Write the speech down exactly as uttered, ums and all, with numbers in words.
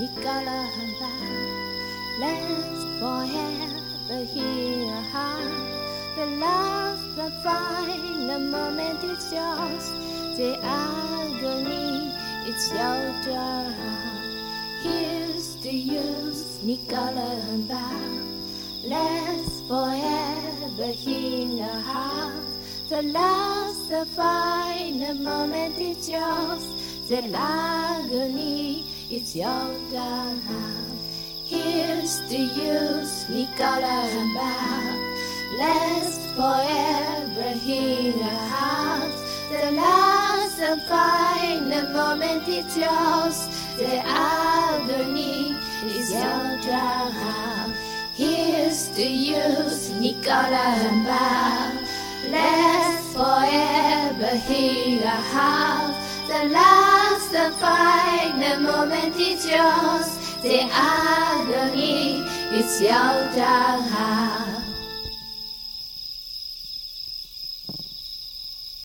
Nicola Let's forever hear heart. The love, the find, the moment is yours. The agony, it's your turn. Here's to you, Nicola Let's forever hear heart. The love, the find, the moment is yours. The agony, it's your turn. Here's to you, Nicola Let's forever hear heart. The last and final moment is yours. The agony is your drown. Here's to you, Nicola Let's forever hear heart. The last and final moment is yours. The agony is your drown.